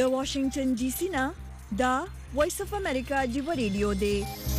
د واشنگټن ډي سي نه دا وایس اف امریکا دی ریډیو دی.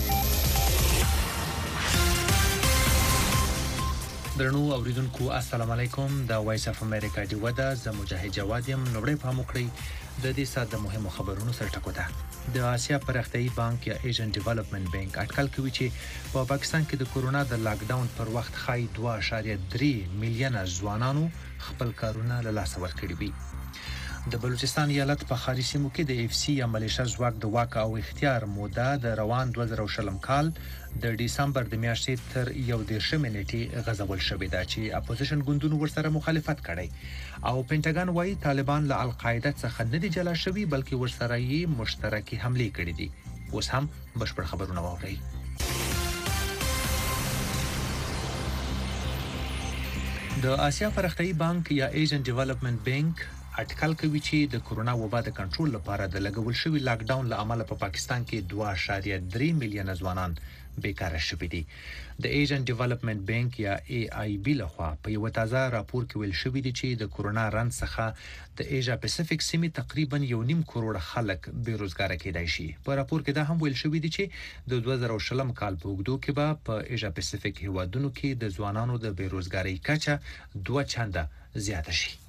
درنو اوریدونکو السلام علیکم. د وایس اف امریکا دی ودا ز مجاهد جواد يم. نوړې په موکړی د دې ساده مهمو خبرونو سره ټکوته. د آسیا پرختیايي بانک یا ایشین ډیولپمنٹ بانک اټکل کوي چې په پاکستان کې د کورونا د لاک ډاون پر وخت خای 2.3 میلیونه ځوانانو خپل کارونه له لاسه ورکړي وي. د بلوچستان ایالت په خاري سیمو کې د اف سی یا ملیشیا ځواک د واک او اختیار موده د روان 2020 کال د دسمبر د میاشتې تر 11 نیټې غځول شوې ده چې اپوزیشن ګوندونو ورسره مخالفت کړي او پینټاګن وايي طالبان له القاعده څخه نه دي جلا شوي بلکې ورسره یې مشترکي حمله کړې دي. اوس هم بشپړ خبرونه واورئ. د آسیا پرختیايي بانک یا ایشین ډیولپمنٹ بانک اټکل کوي چې د کورونا وبا د کنټرول لپاره د لګول شوی لاک ډاون له امله په پاکستان کې 2.3 میلیونه ځوانان بیکاره شوي دي. د ایشین ډیولپمنٹ بانک یا ای آی بی لخوا په یو تازه راپور کې ویل شوی دی چې د کورونا رن څخه د ایشیا پیسفیک سیمې تقریبا 1.5 کروڑ خلک بیروزګار کېدای شي. په راپور کې دا هم ویل شوی دی چې د 2020 کال په اوږدو کې به په ایشیا پیسفیک هیوادونو کې د ځوانانو د بیروزګاری کچه 2 چنده زیاته شي.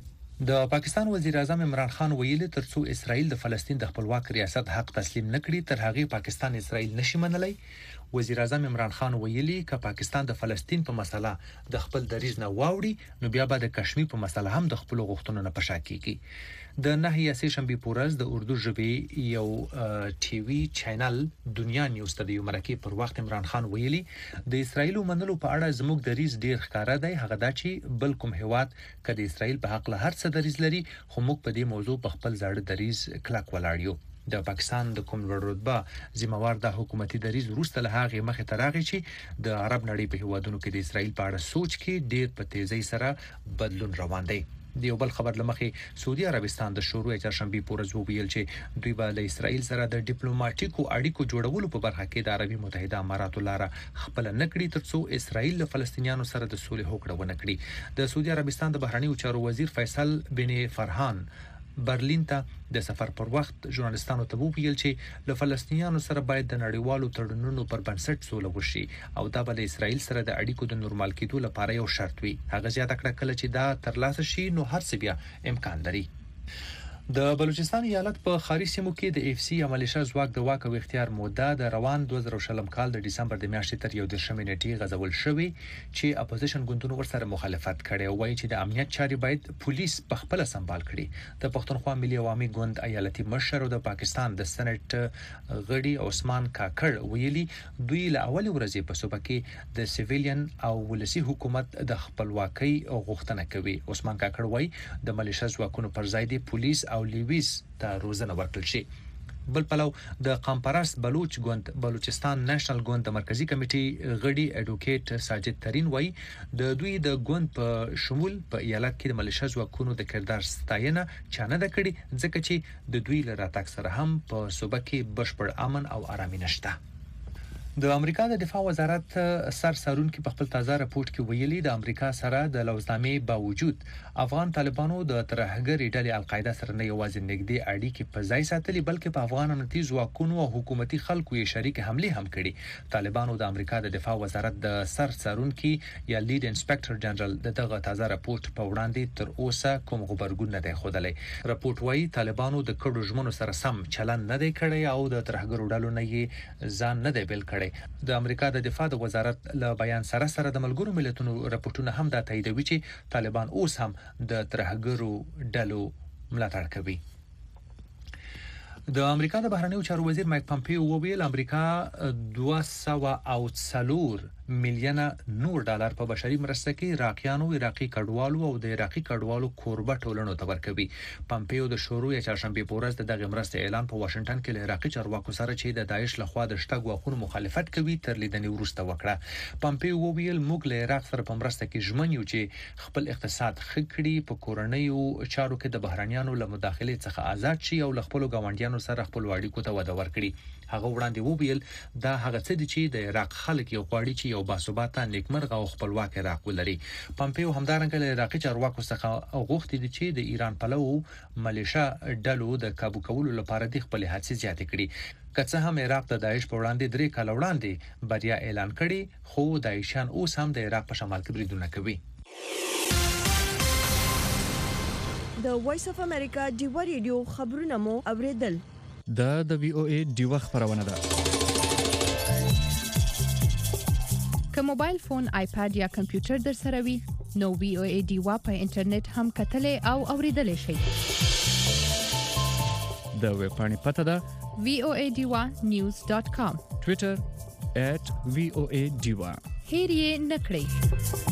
د پاکستان وزیر اعظم عمران خان ویلي ترڅو اسرائیل د فلسطین د خپلواک ریاست حق تسلیم نکړي تر هغه پاکستان اسرائیل نشي منلای. وزیر اعظم عمران خان ویلي ک پاکستان د فلسطین په مسله د خپل دریځ نه واوړي نو بیا به د کشمیر په مسله هم د خپل غوښتنو نه پشا کیږي. د نهي سه شنبه پورز د اردو ژبې یو ټي وي چینل دنیا نیوز ته د یو مرکې پر وخت عمران خان ویلي د اسرائیل منلو په اړه زموږ دریځ ډیر ښکارا دی. هغه دا چې بل کوم هیواد ک د اسرائیل په حق له هر څه دریځ لري خو موږ په دې موضوع په خپل ځاړه دریځ کلک ولاړ یو. د پاکستان د کوم لوړ رتبه ذمہوار د حکومتي دریځ وروسته له هغه مخه ترغه چې د عرب نړۍ په هیوادونو کې د اسرائیل په اړه سوچ کې ډیر په تیزی سره بدلون روان دی. د یو بل خبر لمخې سعودي عربستان د شروع چهارشنبه پورز ویل چې دوی به له اسرائیل سره د ډیپلوماټیکو اړیکو جوړولو په برخه کې د عربي متحده اماراتو لاره خپل نکړي ترڅو اسرائیل له فلسطینیانو سره د صلح هوکړه ونه کړي. د سعودي عربستان د بهرنیو چارو وزیر فیصل بن فرحان برلین ته د سفر پر وخت ژورنالستانو ته ویل چې له فلسطینیانو سره باید د نړیوالو تړونونو پر بنسټ سوله وشي او دا به د اسرائیل سره د اړیکو د نورمال کېدو لپاره یو شرط وي. هغه زیاته کړه کله چې دا ترلاسه شي نو هر څه بیا امکان لري. د بلوچستان ایالت په خاري سیمو کې د اف سی یا ملیشیا ځواک د واک او اختیار موده د روان 2020 کال د دسمبر د میاشتې تر 11 نیټې غځول شوې چې اپوزیشن ګوندونو ورسره مخالفت کړي او وایي چې د امنیت چاري باید پولیس په خپل سمبال کړي. د پښتونخوا ملي عوامي ګوند ایالتي مشر او د پاکستان د سېنات غړي عثمان کاکړ ویلي دوی له اول ورځې په صوبه کې د سیویلین او ولسی حکومت د خپلواکۍ غوښتنه کوي. عثمان کاکړ وایي د ملیشیا ځواکونو پر ځای د پولیس او لیویس ته روزنه ورکړل شي. بل پلو د قمپرست بلوچ ګوند بلوچستان نېشنل ګوند د مرکزی کمیټې غړي اډوکیټ ساجد ترين وایي د دوی د ګوند په شمول په ایالت کې د ملیشیا ځواکونو د کردار ستاینه چانه د کړي ځکه چې د دوی لپاره تک سره هم په صوبه کې بشپړ امن او آرامي نشته. د امریکا د دفاع وزارت سرسرونکو په خپل تازه راپورټ کې ویلي د امریکا سره د لوزنامې باوجود افغان طالبانو د ترهګری ډلې القاعده سره نه یوازې نږدې اړیکې په ځای ساتلې بلکې په افغان امنیتي ځواکونو او حکومتي خلکو یې شریک حمله هم کړې. طالبانو د امریکا د دفاع وزارت د سرسرونکو یا لیډ انسپکټر جنرال دغه تازه راپورټ په وړاندې تر اوسه کوم خبرګون نه دی خوده. راپورټ وایي طالبانو د کډو ژمنو سره سم چلن نه دی کړی او د ترهګرو ډلو نه یې ځان نه دی بیل کړی. د امریکا د دفاع د وزارت له بیان سره د ملګرو ملتونو راپورټونه هم دا تاییدوي چې طالبان اوس هم د ترهګرو ډلو ملاتړ کوي. د امریکا د بهرنیو چارو وزیر مایک پامپیو وویل امریکا 204 میلیونه نور ډالر په بشري مرسته کې عراقیانو عراقي کډوالو او د عراقي کډوالو کوربه ټولنو ته ورکوي. پامپیو د شروع چهارشنبه پورز دغه مرسته اعلان په واشنگټن کې له عراقي چارواکو سره چې د داعش لخوا د شټګ واخونو مخالفت کوي تر لیدنې وروسته وکړه. پامپیو وویل موږ له عراق سره په مرسته کې ژمن یو چې خپل اقتصاد خکړي په کورنیو چارو کې د بهرانيانو له مداخلې څخه آزاد شي او خپل ګاونډیانو ایرانیانو سره خپل اړیکو ته وده ورکړي. هغه وړاندې وویل دا هغه څه دي چې د عراق خلک یو غواړي چې یو باثباته نیکمرغه او خپلواک عراق ولري. پامپیو همدارنګه له عراقي چارواکو څخه غوښتي دي چې د ایران پلو ملیشیا ډلو د کابو کولو لپاره د خپل هڅې زیاتې کړي. که څه هم عراق د داعش په وړاندې 3 کال وړاندې بریا اعلان کړي، خو داعشیان اوس هم د عراق په شمال کې بریدونه کوي. د وایس اف امریکا ډیوا ریډیو خبرونه مو اوریدل. د وی او ای ډیوا خبرونه ده. که موبایل فون، آیپاد یا کمپیوټر در سره وي نو وی او ای ډیوا په انټرنیټ هم کتلې او اوریدلې شئ. د ویب پاڼې پته ده voadiwa.news.com. ټوئیټر @voadiwa. هیر یې نکړئ.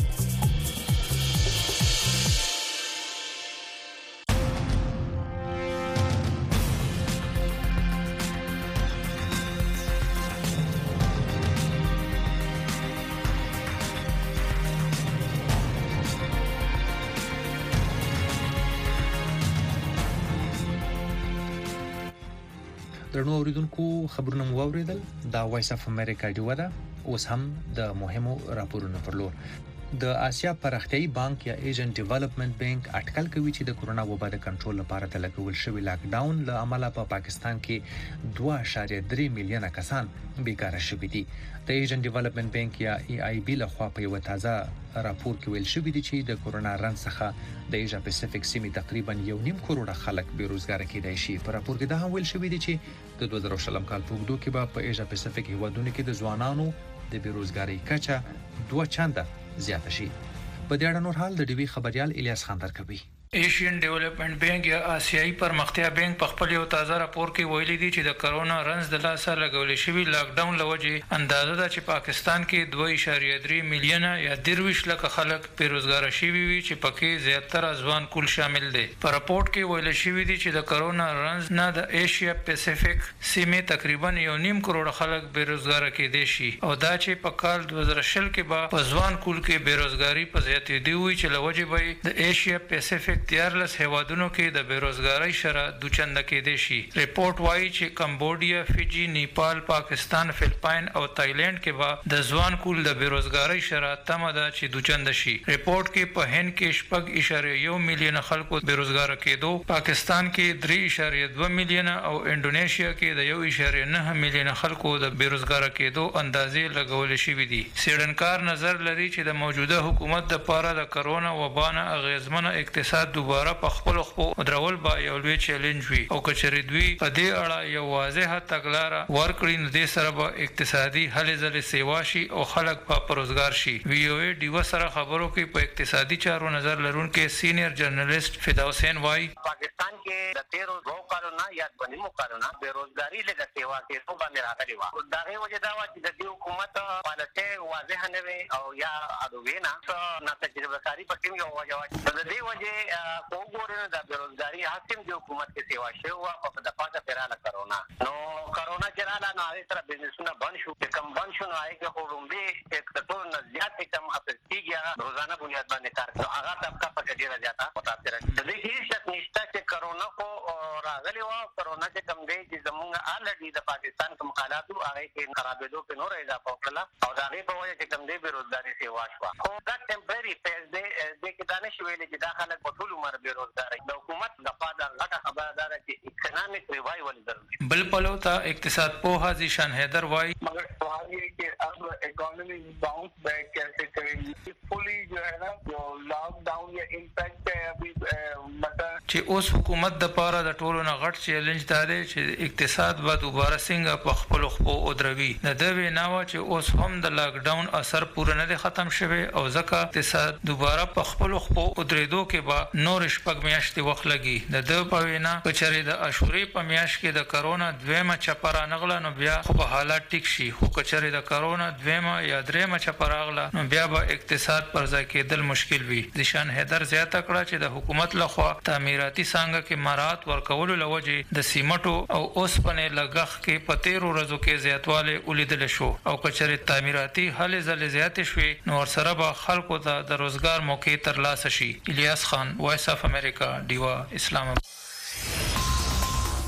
درنو اوریدونکو خبرونه مو اوریدل. دا وایس اف امریکا ډیوا ده. اوس هم د مهمو راپورونو پر لور. د آسیا پرختیايي بانک یا ایشین ډیولپمنٹ بانک اټکل کوي چې د کورونا وبا د کنټرول لپاره د لګول شوی لاک ډاون له امله په پاکستان کې 2.3 میلیونه کسان بیکاره شوي دي. د ایشین ډیولپمنٹ بانک یا ای آی بی له خوا په یو تازه راپور کې ویل شوی دی چې د کورونا رنځ څخه د ایشیا پاسفیک سیمې تقریبا 1.5 کروڑه خلک بیروزګار کېدای شي. په راپور کې دا هم ویل شوی دی چې د 2020 کال په اوږدو کې به په ایشیا پاسفیک هیوادونو کې د ځوانانو د بیروزګاری کچه 2 چنده زیاته شي. په دې اړه نور حال د ډیوی خبريال الیاس خان درکوي. ایشین ډیولپمنٹ بانک یا آسیایي پرمختیا بانک په خپل یو تازه راپور کې ویلي دی چې د کرونا رنځ د لاسه لګول شوی لاک ډاون لوجه اندازه ده چې پاکستان کې 2.3 میلیونه یا 23 لک خلک بیروزګار شوي وي چې پکې زیاتره ځوان کول شامل دي. په راپور کې ویل شوی دی چې د کرونا رنځ نه د ایشیا پاسفیک سیمې تقریبا 1.5 کروڑ خلک بیروزګار کېدي شي او دا چې په کال 2020 کې به په ځوان کول کې بیروزګاری په زیاتې دی وي چې لوجه به د ایشیا پاسفیک 13 هیوادونو کې د بیروزګاری شرح دوچنده کېدې شي. ریپورت وایي چې کمبودیا، فیجی، نیپال، پاکستان، فلپاین او تایلند کې به د ځوان کول د بیروزګاری شرح تمه ده چې دوچنده شي. ریپورت کې په هند کې 6.1 میلیون خلکو بیروزګار کېدو، پاکستان کې 3.2 میلیون او انډونیشیا کې د 1.9 میلیون خلکو د بیروزګار کېدو اندازې لګول شوې دي. سیډنکار نظر لري چې د موجوده حکومت د پاره د کرونا وبا نه اغیزمنه اقتصاد دوباره په خپل خپل درول با یو لوی چیلنج وي او کچری دوی په دې اړه یو واضحه تګلاره ورکړي نو د سره به اقتصادي هلې ځلې سیوا شي او خلک په پروزګار شي. وی او ای ډیو سره خبرو کې په اقتصادي چارو نظر لرونکو سینیئر جرنالست فدا حسین وای پاکستان کې د 13 کارونه یا 2 کارونه بیروزګاری لږه سیوا کې څو باندې راغلي و. دا غي وجه دا و چې د دې حکومت پالیسي واضح نه وي او یا اډوینا نه تجربه کاری پکې یو وجه و. د دې وجه وګورئ د بیروزګاری حاکم د حکومت کې سیوا شو او په دفعه د پیراله کرونا نو کرونا چراله نو هغه سره بزنسونه بند شو. کم بند شو نو هغه خورمبي اکتور نه زیات کم افکتیږي روزانه بنیاد باندې کار کوي. هغه طبقه په ډیره زیاته متاثر دي. د دې هیڅ شک نشته چې کرونا کو راغلی و. کرونا چې کم دی چې زمونږ الډي د پاکستان کوم حالات هغه کې خرابېدو په نور اضافه وکړه او دا غي په وجه چې کم دی بیروزګاری سیوا شو. خو دا ټمپرری فیز دی د کې دانش ویلې چې دا خلک په ټول عمر بیروزګاری د حکومت د پاده غټه خبره ده چې اکونومیک ریوایول ضروري. بل پلو ته اقتصاد په حاجی شان حیدر وای مگر سوال یہ کہ اب اکانومی باؤنس بیک کیسے کریں گے. فلی جو ہے نا جو لاک ډاون یا امپیکٹ ہے ابھی مثلا چې اوس حکومت د پاره د ټولو نه غټ چیلنج دی چې اقتصاد به دوباره څنګه په خپل خپل او دروي. د دوی ناوه چې اوس هم د لاک ډاون اثر پوره نه ختم شوی او ځکه اقتصاد دوباره په خپل خپل او درېدو کې به نور شپږ میاشتې وخت لګي. د دوی په وینا کچري د اشوري په میاشت کې د کرونا دویمه چپره نغله نو بیا خو به حالات ټیک شي. خو کچري د کرونا دویمه یا دریمه چپره غله نو بیا به اقتصاد پر ځای کېدل مشکل وي. ځشان حیدر زیاته کړه چې د حکومت لخوا تعمیراتي څنګه کې مراحت ورکول لوجه د سیمټو او اوسپنې لګخ کې په 13 ورځو کې زیاتواله ولیدل شو او کچري تعمیراتي هلې ځلې زیات شوي نو ورسره به خلکو ته د روزګار موقع تر لاسه شي. الیاس خان، وایس اف امریکا، ډیوا، اسلام.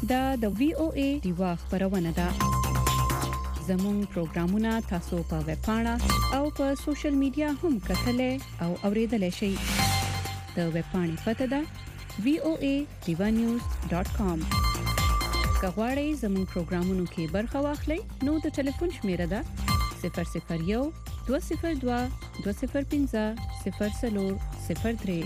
دا د VOA دیوا خبرونه ده. زموږ پروګرامونه تاسو په ویب پاڼه او په سوشل میډیا هم کتلای او اوریدلای شئ. د ویب پاڼې پته ده voanews.com. کغواړئ زموږ پروګرامونو کې برخه واخلئ نو د ټلیفون شمیره ده 001 202 205 0403.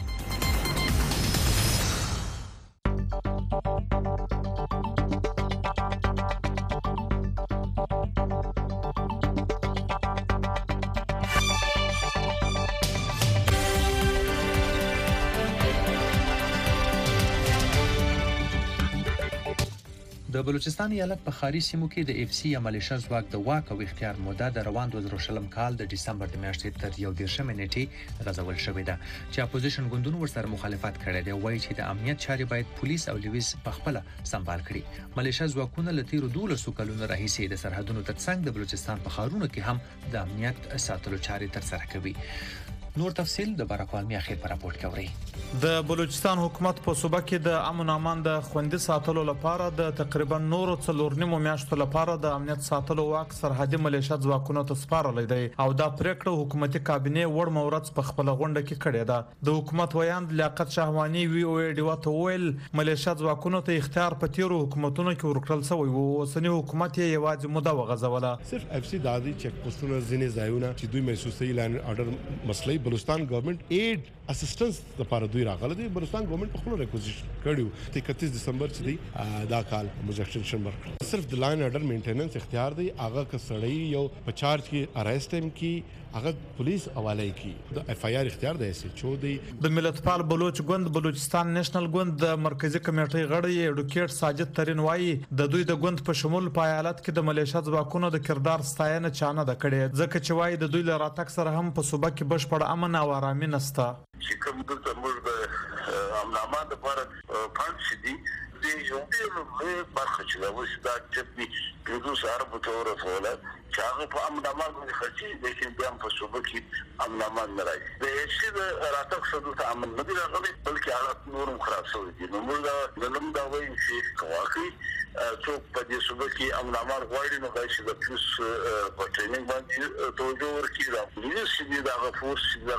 د بلوچستان ایالت په خاري سیمو کې د اف سی یا ملیشیا ځواک د واک او اختیار موده د روان 2020 کال د دسمبر د میاشتې تر 11 نیټې غځول شوې ده چې اپوزیشن ګوندونو ورسره مخالفت کړی دی وایي چې د امنیت چارې باید پولیس او لیویز په خپل سمبال کړي. ملیشیا ځواکونه له تیرو 12 کلونو راهیسې د سرحدونو ترڅنګ د بلوچستان په ښارونو کې هم د امنیت ساتلو چارې ترسره کوي. نور تفصيل د بارکوالمي اخر پر راپورټ کوي. د بلوچستان حکومت په صوبه کې د امن او امان د خوندي ساتلو لپاره د تقریبا نورو 4.5 میاشتو لپاره د امنیت ساتلو واک سرحدي ملیشیا ځواکونو ته سپارل دی او دا پریکړه حکومتي کابینه وړ مورث په خپل غونډه کې کړې ده. د حکومت ویاند لیاقت شهوانی VOA ډیوا ته ویل ملیشیا ځواکونو ته اختیار په تیرو حکومتونو کې ورکړل شوی وو. اوسنی حکومت یې یوازې موده وغځوله. صرف اف سی دادی چک پوسټونه ځینې ځایونه چې دوی محسوسي لاین اورډر مسلې بلوچستان ګورنمنت ایډ اسسټنس لپاره دوی راغله دي. بلوچستان ګورنمنت په خپل ریکوزیشن کړیو 31 دسمبر چې دی دا کال موجکشن ورکړ. صرف د لاین اورډر مینټیننس اختیار دی. هغه کسړی یو په چارج کې اریسټ هم کی هغه پولیس حواله کی د اف آی آر اختیار دی چې دی. د ملتپال بلوچ ګوند بلوچستان نېشنل ګوند د مرکزی کمیټې غړی ایډوکیټ ساجد ترين وایي د دوی د ګوند په شمول په ایالت کې د ملیشیا ځواکونو د کردار ستاینه چانه د کړي ځکه چې وایي د دوی له راتګ سره هم په صوبه کې بشپړ امن او آرامي نشته. چې کوم د موږ د امن امان لپاره فند شدي د یو ډېر برخه چې دا وستا چې د سره په تور فعاله چې هغه په امن امان باندې خرچي لیکن بیا په صوبه کې امن امان نه راځي. د هیڅ راتګ سره د امن نه دی راغلی بلکې حالت نورم خراب شوی دي. نو موږ د نن دا وایو چې واقعي څوک په دې صوبه کې امن امان غواړي نو چې د پولیس په ټریننګ باندې توجه ورکړي. دا پولیس چې دا فورس دا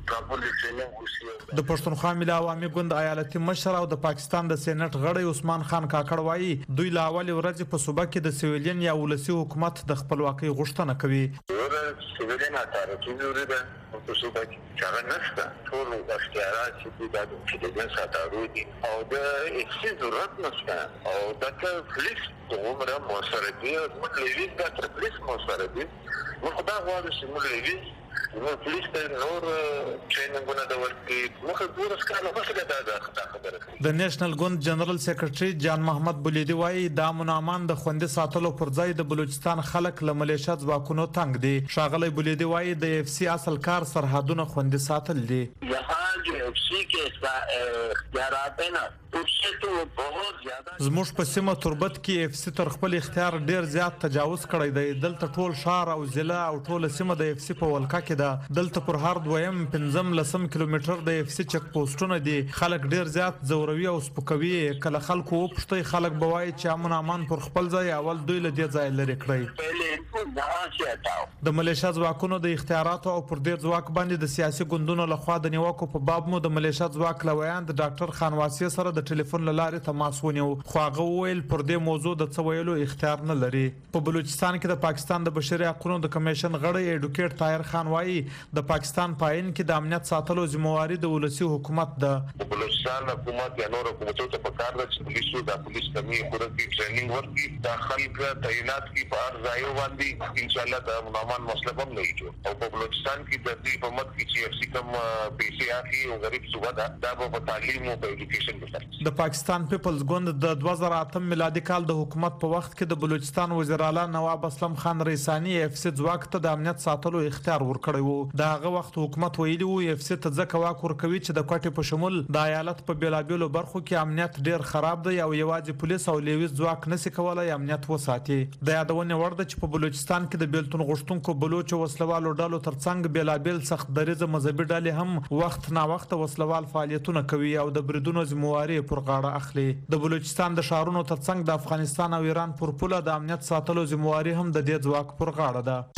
د پښتونخوا ملي عوامي ګوند ایالتي مشر او د پاکستان د سېنات غړی عثمان خان کاکړ وایي دوی لا اول ورځ په صوبه کې د سیویلین یا ولسی حکومت د خپلواکۍ غوښتنه کوي. سیویلین اتارټي جوړه ده په صوبه کې څنګه نشته ټول اختیارات چې د سیویلین ساتارو دي او د هیڅ ضرورت نشته او د پولیس عمره موثریت موږ لیویز د پولیس موثریت موږ دا غواړو چې موږ لیویز نو پولیس ته نور ټریننګونه د ورکړي موږ ګورس کاله مسله ده خبره. د نېشنل ګوند جنرال سیکریټري جان محمد بولیدي وایي د امن امان د خوندي ساتلو پر ځای د بلوچستان خلک له ملیشیا ځواکونو تنګ دي. ښاغلی بولیدي وایي د اف سی اصل کار سرحدونه خوندي ساتل دي. یہاں جو اف سی کے اختیارات ہیں نا زموږ په سیمه تربت کې اف سی تر خپل اختیار ډیر زیات تجاوز کړی دی. دلته ټول شهر او ضلع او ټول سیمه د اف سی په ولکه کې ده. دلته پر هر دویم 15 کیلومتر د اف سی چک پوسټونه دي. خلک ډیر زیات زوروي او سپکوي. کله خلکو وپښتي خلک بوای چې امن امان پر خپل ځای اول دوی له دې ځای لري کړی. د ملیشیا ځواکونو د اختیاراتو او پر دې ځواک باندې د سیاسي ګوندونو لخوا د نیوکو په باب مو د ملیشیا ځواک لویان د ډاکټر خانواسي سره د ټلیفون لارې تماس ونیو خو هغه ویل پر دې موضوع د څه ویلو اختیار نه لري. په بلوچستان کې د پاکستان د بشري حقوقو د کمیشن غړی ایډوکیټ طاهر خان وایي د پاکستان پاین کې د امنیت ساتلو ذمہواری د ولسی حکومت ده. بلوچستان حکومت یا نور حکومتونو ته پکار ده چې پولیسو د پولیس کمی خورتي ټریننګ ورکړي د خلک تعینات کی په هر ځای باندې ان شاء الله د امن مسله هم نه کیږي. او په بلوچستان کې د دې په مت کې چې اف سی کم پیسې اخی او غریب صوبه ده دا په تعلیم او په ایډوکیشن کې. د پاکستان پیپلز ګوند د 2008 میلادي کال د حکومت په وخت کې د بلوچستان وزیر اعلی نواب اسلم خان رئیسانی اف سی ځواک ته د امنیت ساتلو اختیار ورکړی وو. د هغه وخت حکومت ویلي وو اف سی ته ځکه واک ورکوي چې د کوټې په شمول د ایالت په بیلابیلو برخو کې امنیت ډیر خراب دی او یوازې پولیس او لیویز ځواک نشي کولای امنیت وساتي. د یادونه وړ ده چې په بلوچستان کې د بیلتون غوښتونکو بلوچ وسلوالو ډلو ترڅنګ بیلابیل سخت دریزه مذهبي ډلې هم وخت نا وخت وسلوال فعالیتونه کوي او د بریدونو ذمہواری پر غاړه اخلي. د بلوچستان د شهرونو ترڅنګ د افغانستان او ایران پر پوله د امنیت ساتلو ذمہواری هم د دې ځواک پر غاړه ده.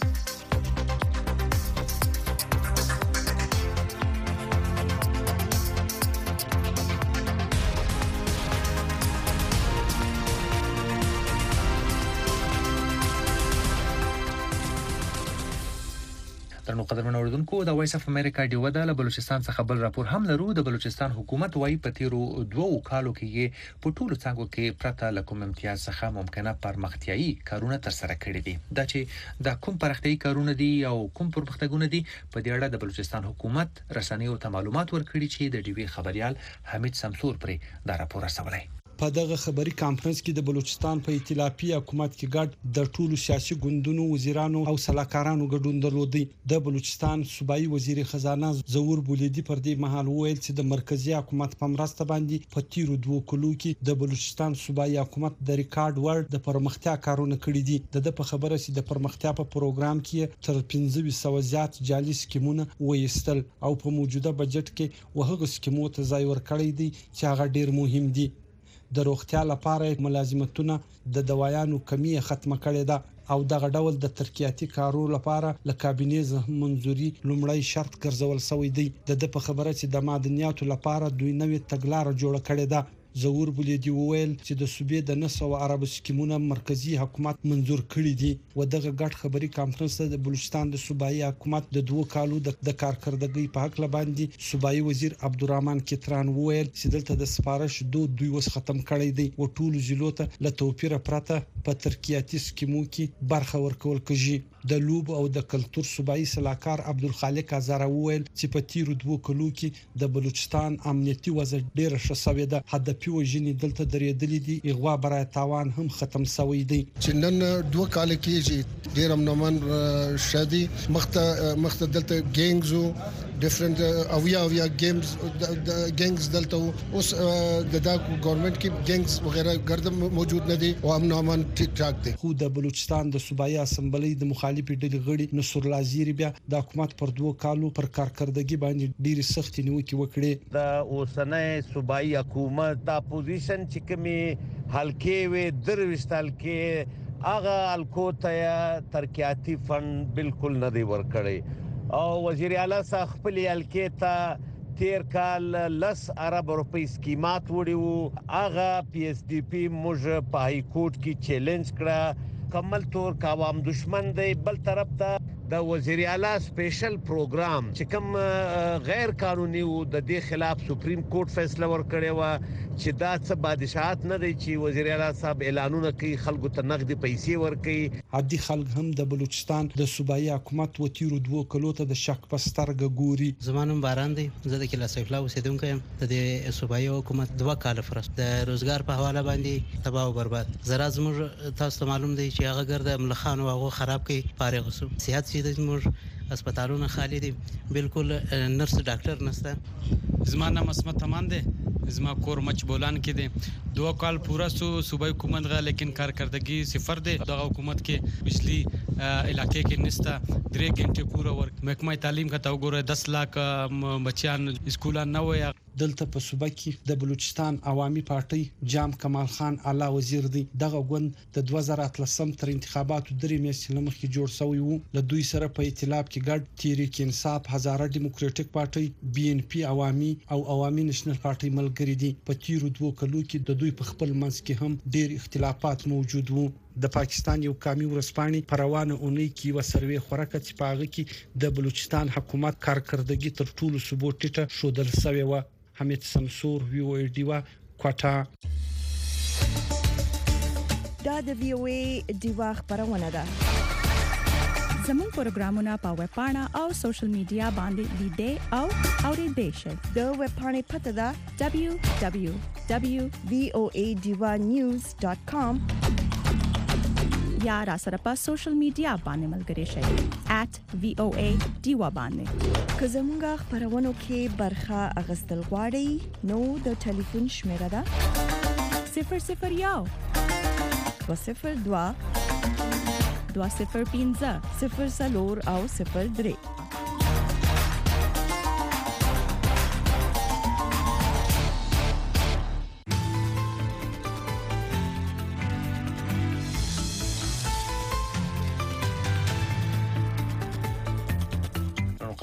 ترنو قدرمن اوردونکو د وایس اف امریکا ډیو د بلوچستان څخه بل راپور هم لرو. د بلوچستان حکومت وايي په تیرو 2 کالو کې په ټولو څنګهو کې پرته له کوم امتیاز څخه ممکنه پرمختیايي کارونه تر سره کړي دي. دا چې د کوم پرمختیايي کارونه دي او کوم پرمختګونه دي په دې اړه د بلوچستان حکومت رسنیو ته معلومات ورکړي چې د ډیوی خبريال حمید سمسور پرې دا راپور رسولای. په دغه خبري کانفرنس کې د بلوچستان په ائتلافي حکومت کې ګډ د ټولو سیاسي ګوندونو وزیرانو او سلاکارانو ګډون درلودي. د بلوچستان صوبایي وزیر خزانه ظهور بولیدي پر دې مهال وویل چې د مرکزی حکومت په مرسته باندې په تیرو 2 کلو کې د بلوچستان صوبایي حکومت د ریکارډ ورډ د پرمختیا کارونه کړي دي. د په خبره چې د پرمختیا په پروګرام کې تر 1500 زیات جالي سکیمونه وېستل او په موجوده بجټ کې وهغه سکیمو ته ځای ورکړی دی چې هغه ډیر مهم دي. د روغتیا لپاره ملازمتونه د دوايانو کمی ختمه کړې ده او دغه ډول د ترقیاتي کارو لپاره ل کابینې منځوري لومړی شرط ګرځول شوی دی. د په خبره چې د معدنیاتو لپاره دوی نوې تګلارې جوړ کړې ده. ظهور بولیدي وویل چې د صوبې د 900 عرب سکیمونه مرکزی حکومت منزور کړي دي. و دغه ګډ خبري کانفرنس د بلوچستان د صوبایي حکومت د 2 کالو د کارکردګۍ په حق لباندې صوبایي وزیر عبدالرحمن کتران وویل چې دلته د سپارښت دوی وس ختم کړی دی او ټول ضلعو ته له توپیر پرته په ترقیاتي سکیمو کې برخه ورکول کیږي. د لوب او د کلچر صوبایي سلاکار عبدالخالق ازاره وویل چې په تیرو 2 کلو کې د بلوچستان امنیتي وضع ډیره ښه شوې ده. هدفي وژنې دلته درېدلې دي. اغوا برای تاوان هم ختم شوی دی. چې نن 2 کال کې ډیر امنمن شادي مخته دلته ګینګز ډیفرنٹ اویا گیمز گینګز دلته اوس د ګورنمنت کې گینګز وغیرہ ګردم موجود نه دي او امن امان ټیک ټاک دي. خو د بلوچستان د صوبایي اسمبلی د مخالفي ډلې غړي نصر الله زیری بیا د حکومت پر 2 کالو پر کارکردګي باندې ډیره سخت نیوکه وکړي. د اوسنۍ صوبایي حکومت د اپوزیشن چې کومي حلقې وي درويستل کې هغه الکو ته ترقیاتي فند بالکل نه دی ورکړی او وزیر اعلی صاحب خپل حلقې ته تیر کال 10 ارب روپۍ سکیمات وړي هغه پی ایس ډی پی موږ په هاي کورټ کې چیلنج کړه کمل تور کاوام دشمن دی. بل طرف ته د وزیر اعلی سپیشل پروګرام چې کوم غیر قانوني او د دې خلاف سپریم کورټ فیصله ورکړی و چې دا څه بادشاہت نه دی چې وزیر اعلی صاحب اعلانونه کوي خلکو ته نقدي پیسې ورکړي. عادي خلک هم د بلوچستان د صوبایي حکومت و تیرو 2 کلو ته د شک پسترګ ګوري. زمانم باران دی زه د کلا سیف الله اوسیدونکو یم. د صوبایي حکومت 2 کال فرصت د روزګار په حواله باندې تباہ او برباد. زرا زموږ تاسو معلوم دی چې هغه ګرد ملخان او هغه خراب کوي فارغ وسو صحت د زموږ هسپتالونه خالی دي بالکل نرس ډاکټر نشته. زما نام اسمت امان دی زما کور مچ بولان کې دي 2 کال پورا صوبایي حکومت غا لیکن کارکردګي صفر دی. دغه حکومت کې بجلی علاقې کې نستا 3 غنټه پورا ورک محکمه تعلیم کا تا وګوره 10 لک بچیان اسکولان نه وي. دلته په صوبه کې د بلوچستان عوامي پارټي جام کمال خان اعلی وزیر دی. دغه غوند د 2013 تر انتخاباتو 3 میاشتې لمخې جوړ شوی وو. له دوی سره په ائتلاف کې ګډ تحریک انصاف هزاره ډیموکراټک پارټي بي ان پی عوامي او عوامي نېشنل پارټي ملګری دي. په تیرو 2 کلو کې د دوی په خپل منځ کې هم ډېر اختلافات موجود وو. د پاکستان یو قومي ورسپانې پروانه اونۍ کې و سروې خورکه چې پاغه کې د بلوچستان حکومت کارکردګي تر ټولو ثبوت ټیټه شودل سوی و. حمید سمسور وی او ډیوا کوټا. دا د وی او ای ډیوا خبرونه ده. زموږ پروګرامونه په ویب پاڼه او سوشل میډیا باندې لیدئ او اوریدئ شئ. د ویب پاڼې پته ده www.voanews.com یا را سره په سوشل میډیا باندې ملګري شئ @voa باندې. که زموږ خبرونو کې برخه اغستل غواړئ نو د ټلیفون شمیره ده 001 202 205 00 او 03.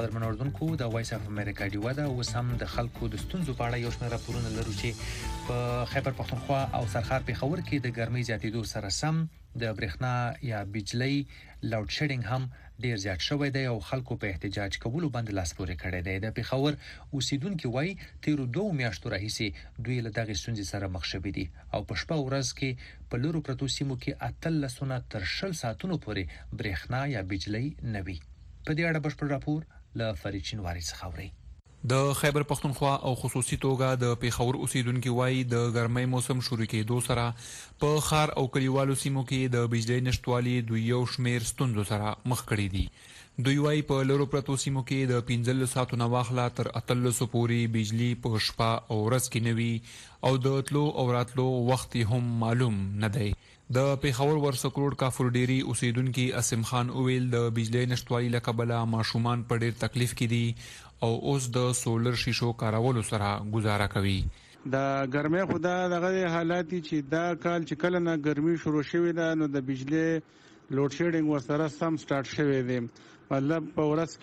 قدرمن اوردونکو د وایس اف امریکا دی ودا او سم د خلکو د ستونزو په اړه یو شمېر راپورونه لرو چې په خیبر پختونخوا او سرخار پیښور کې د ګرمۍ زیاتېدو سره سم د برېښنا یا بجلی لاود شیډینګ هم ډیر زیات شوی دی او خلکو په احتجاج کولو باندې لاس پورې کړی دی. د پیښور اوسیدونکو وایي تیرو 2 میاشتو راهیسې دوی له دغه ستونزې سره مخ شوي دي او په شپه ورځ کې په لورو پرتو سیمو کې 13 تر 20 ساعتونو پورې برېښنا یا بجلی نه وي. په دې اړه بشپړ راپور له فرید شینواری څخه اورئ. د خیبر پختونخوا او خصوصي توګه د پیښور اوسیدونکو وایي د ګرمۍ موسم شروع کېدو سره په خار او کلیوالو سیمو کې د بجلی نشټوالي دوی یو شمېر ستونزو سره مخ کړي دي. دوی وایي په لرو پرتو سیمو کې د 15 ساعتو نه واخله تر 18 پورې بجلی په شپه او ورځ کې نه وي او د تلو او راتلو وخت هم معلوم نه دی. د پیښور ورسکروډ کافور ډيري اوسیدونکو اسم خان اویل د بجلی نشټوالي له کبله ماشومان په ډیر تکلیف کې دي او اوس د سولر شیشو کارولو سره گزاره کوي. د ګرمۍ خدا دغه حالات چې دا کال چې کله نه ګرمي شروع شوې ده نو د بجلی لوډ شیډینګ ورسره سم سٹارټ شوی دی. مطلب په ورځ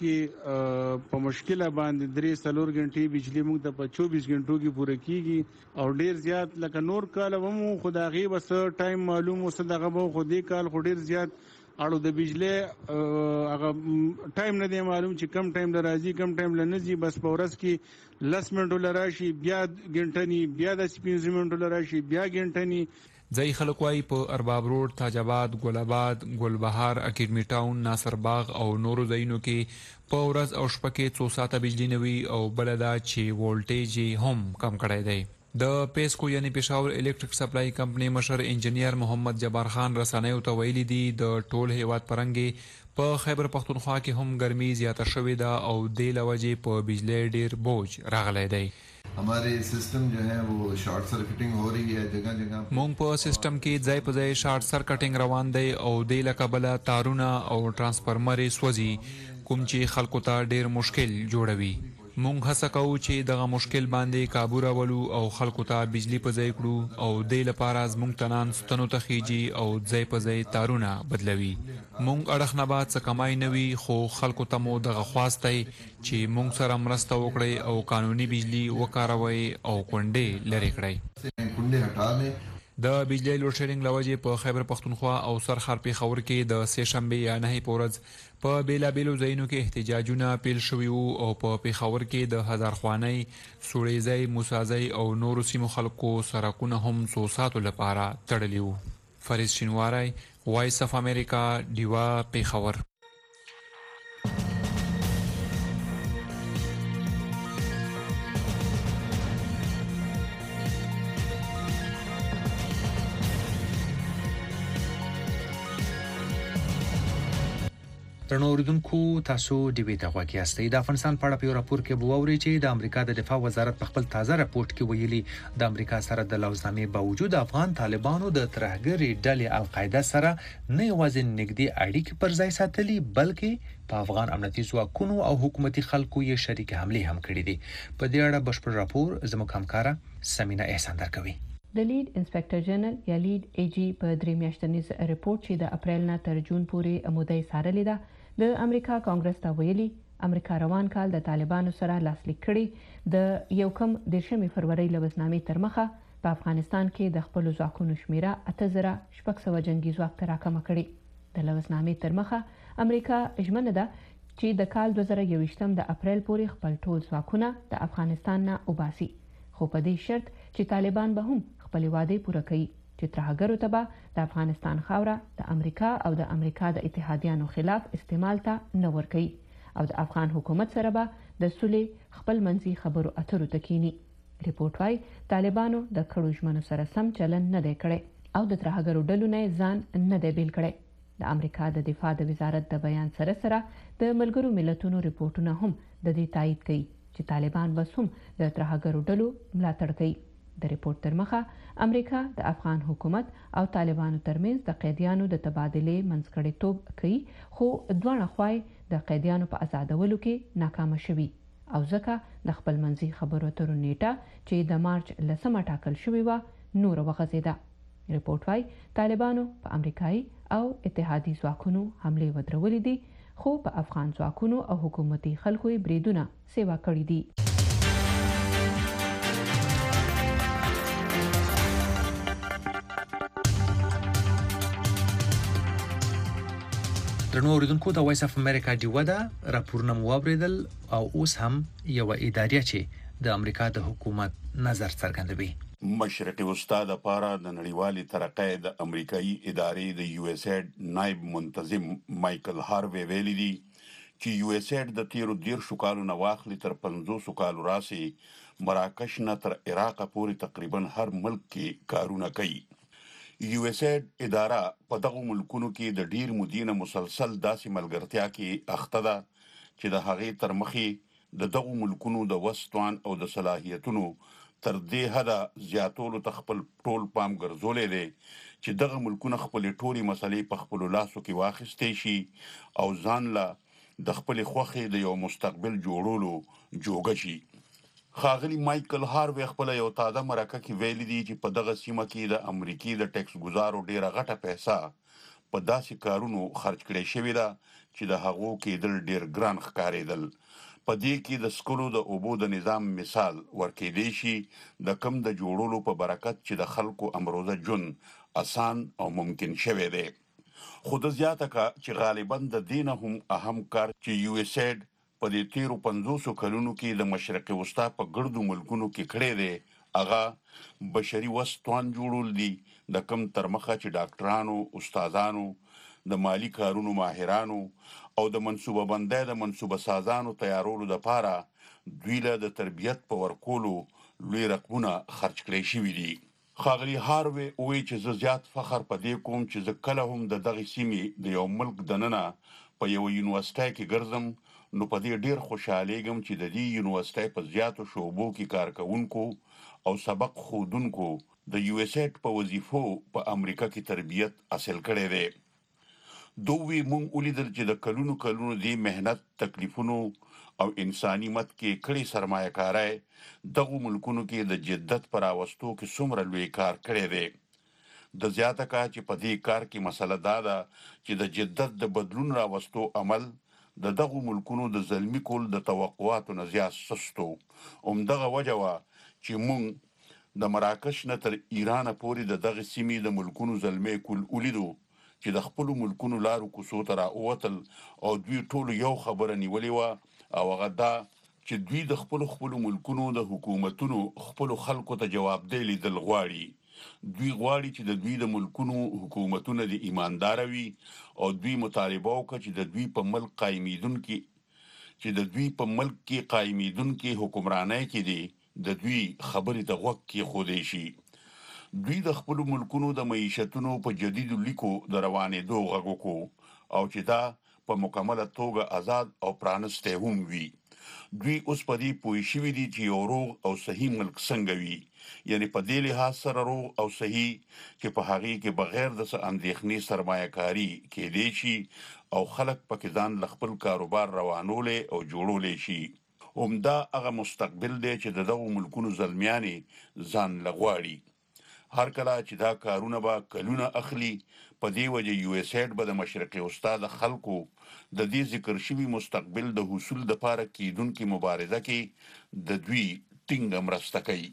کې په مشکله باندې 3-4 غنټې بجلی موږ ته په 24 غنټو کې پوره کیږي او ډیر زیات لکه نور کال ومو خدای بس ټایم معلوم وسه دغه به خو دې کال خو ډیر زیات اړو د بجلی هغه ټایم نه دی معلوم چې کم ټایم لرازي کم ټایم لنځي. بس په ورځ کې 10 منټو لراشي بیا غنټنی بیا د 15 منټو لراشي بیا غنټنی. ځای خلک وايي په ارباب روډ، تاجاباد، ګلاباد، ګلبهار، اکیډمي ټاون، ناصر باغ او نورو ځایونو کې په ورځ او شپه کې 2 ساعته بجلی نه وي او بل دا چې وولټیج هم کم کړی دی. د پیسکو یعنی پېښور الکتریک سپلای کمپنی مشر انجنیر محمد جبار خان رسنیو ته ویلي دي د ټول هیواد پرنګي په خیبر پختونخوا کې هم ګرمي زیاته شوې ده او د لوجې په بجلی ډیر بوج راغلی دی. हमारे सिस्टम जो है वो शॉर्ट सर्किटिंग हो रही है जगह जगह. مونږ په سیستم کې ځای په ځای شارټ سرکټینګ روان دی او د لکبله تارونه او ترانسفارمر سوځي کوم چې خلکو ته ډیر مشکل جوړوي. مونږ هڅه کوو چې دغه مشکل باندې قابو راولو او خلکو ته بجلی په ځای کړو او د لپاره زموږ تنان ستنو ته خيږي او ځای په ځای تارونه بدلوي. مونږ اړخ نه بعد څه کمای نه وي خو خلکو ته مو دغه خواسته چې مونږ سره مرسته وکړي او قانوني بجلی وکاروي او کونډې لري کړي. د بجلی لوډ شیډینګ لوجې په خیبر پختونخوا او سرخار پیښور کې د سه شنبه یا نه پورز په بیلابیلو ځایونو کې احتجاجونه پیل شوي او په پیښور کې د هزار خوانۍ، سوړېځای، موسازۍ او نورو سیمو خلکو سرکونه هم 100 ساعتو لپاره تړلي وو. فرید شینواری، وایس اف امریکا، ډیوا، پیښور. ترنو اوریدونکو تاسو د ویټه غواګی استئ د افغانستان په اړه په راپور کې بووري چې د امریکا د دفاع وزارت په خپل تازه راپورټ کې ویلي د امریکا سره د لوزنامې باوجود افغان طالبانو د ترهګری ډلې القاعده سره نه یوازې نږدې اړیکې پر ځای ساتلي بلکې په افغان امنیتي ځواکونو او حکومتي خلکو یې شریک حمله هم کړې دي. په دې اړه بشپړ راپور زموږ همکاره سمینا احسان درکوي. د لیډ انسپکټر جنرال یا لیډ ای جی په 3 میاشتنیز ریپورت چې د اپریل نه تر جون پورې مودې سارلې ده د امریکا کانګرس ته ویلي امریکا روان کال د طالبانو سره لاسلیک کړي د یو کم 10 فروری لوزنامې تر مخه په افغانستان کې د خپل ځواکونو شمیره 8600 جنگي ځواک تر راکمه کړي. د لوزنامې تر مخه امریکا ژمنه ده چې د کال 2021 د اپریل پورې خپل ټول ځواکونه د افغانستان نه وباسي خو په دې شرط چې طالبان به هم خپل وعده پوره کړي چې ترهګرو ته به د افغانستان خاوره د امریکا او د امریکا د اتحادیانو خلاف استعمال ته نه ورکړي او د افغان حکومت سره به د صلح خپل منځي خبرو اترو تکینی. ریپورت وايي طالبانو د کړو ژمنو سره سم چلن نه دی کړی او د ترهګرو ډلو نه ځان نه دی بیل کړی. د امریکا د دفاع د وزارت د بیان سره سره د ملګرو ملتونو ریپورتونه هم د دې تایید کوي چې طالبان بس هم د ترهګرو ډلو ملاتړ کوي. د ریپورت تر مخه امریکا د افغان حکومت او طالبانو ترمنځ د قیدیانو د تبادله منځګړیتوب کوي خو دوه خواي د قیدیانو په آزادولو کې ناکام شوي او ځکه د خپل منځي خبرو اترو نیټه چې د مارچ 10 ټاکل شوی و نور وغځیده. ریپورت وايي طالبانو په امریکایي او اتحادي ځواکونو حمله ودرولې دي خو په افغان ځواکونو او حکومتي خلکو یې بریدونه سیوا کړی دي. درنو اوریدونکو د وایس اف امریکا ډیوه ده راپورونه مو واوریدل او اوس هم یو ادارې چې د امریکا د حکومت نظر څرګندوي. مشرقي وسطا د پاره د نړیوالې ترقۍ د امریکایي ادارې د یو اس ایډ نائب منتظم مایکل هاروی ویلي دي چې یو اس ایډ د تیرو 10 کالو نه واخلي تر 500 کالو راسي مراکش نه تر عراق پورې تقریبا هر ملک کې کارونه کوي. یو اس ایډ اداره په دغه ملکونو کې د ډیر مودینه مسلسل داسې ملګرتیا کې اخته ده چې د هغې تر مخې د دغه ملکونو د وسطوان او د صلاحیتونو تر دې حده زیاتولو ته خپل ټول پام ګرځولې دي چې دغه ملکونه خپل ټولي مسلې په خپل لاسو کې واخیستې شي او ځان لا د خپل خوخي د یو مستقبل جوړولو جوګه شي. خاغلی مایکل هاروی خپل یو تازه مرکه کې ویلي دي چې په دغه سیمه کې د امریکای د ټیکس گزارو ډیره غټه پیسې په داسې کارونو خرج کړي شوی ده چې د هغو کې ډیر ګران ښکارېدل. په دې کې د سکولو د اوبو د نظام مثال ورکېدی شي د کم د جوړولو په برکت چې د خلکو امروزه جون آسان او ممکن شوی دی. خو د زیاته کا چې غالبا د دینه هم اهم کار چې یو اس ایډ په دې تیرو 500 کلونو کې د مشرقي وسطا په ګردو ملکونو کې کړی دی هغه بشري وسطوان جوړول دي د کم تر مخه چې ډاکټرانو، استادانو، د مالی کارونو ماهرانو او د منصوبه بندۍ د منصوبه سازانو تیارولو لپاره دوی له د تربیت په ورکولو لوی رقمونه خرج کړي شوي دي. خاغلی هاروی وایي چې زه زیات فخر په دې کوم چې زه کله هم د دغه سیمې د یو ملک دننه په یو یونیورسيټي کې ګرځم نو په دې ډیر خوشالېږم چې د دې یونیورسيټي په زیاتو شعبو کې کارکونکو او سبق خودونکو د یو اس ایډ په وظیفو په امریکا کې تربیت حاصل کړي دي. دوی مونږ ولیدل چې د کلونو دی مهنت تکلیفونو او انساني مت کې کړي سرمایه کارای دغه ملکونو کې د جدت پر اوستو کې څومره لوی کار کړی دی. د زیاته کا چې په دې کار کې مسله دا ده چې د جدت د بدلون راوستو عمل د دغه ملکونو د ظلمي کول د توقعاتو نه زیات سستو. دغه وجه وا چې مونږ د مراکش نه تر ایران پورې د دغه سیمې د ملکونو ظلمي کول ولیدو چې د خپل ملکونو لارو کوڅو ته راووتل او دوی ټول یو خبره نیولې و او هغه دا چې دوی د خپل ملکونو د حکومتونو خپل خلکو ته جواب دی لیدل غواړي. دوی غواړي چې د دوی د ملکونو حکومتونه د ایماندار وي او دوی مطالبه وکړي چې د دوی په ملک قائمیدونکو حکمرانۍ کې دي د دوی خبرې ته غوږ کې خودي شي. دوی د خپل ملکونو د معیشتونو په جديدو لیکو د روانېدو غږ کو او چې دا په مکمله توګه آزاد او پرانسته هم وي. دوی اوس په دې پوه شوي دي چې یو روغ او صحیح ملک څنګه وي، یعنی په دې لحاظ سره روغ او صحیح چې په هغه کې بغیر د اندېښنې سرمایه‌کاري کېدی شي او خلک پکې ځان خپل کاروبار روانولې او جوړولې شي. دا هغه مستقبل دی چې دغه ملکونو ځلمیانې ځان لغواړي. هر کله چې دا کارونه به کلونه اخلي په دې وجه یو اس ایډ به د مشرقي وسطا د خلکو د دې ذکر شوی مستقبل د حصول د لپاره کیدونکو مبارزه کې د دوی ټینګ مرسته کوي.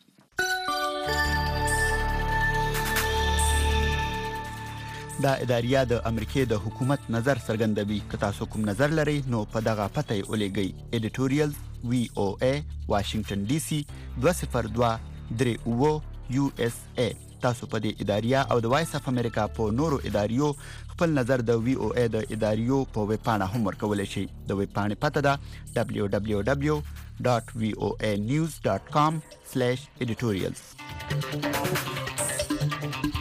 دا اداریا د امریکای د حکومت نظر څرګندوي. که تاسو کوم نظر لرئ نو په دغه پته یې ولېږئ. ایډیټوریال VOA واشنگټن DC 20239 USA. تاسو په دې اداریا او د وایس اف امریکا په نورو اداریو خپل نظر د VOA د اداریو په ویب پاڼه هم ورکولای شئ. د ویب پاڼې پته ده www.voanews.com/editorials.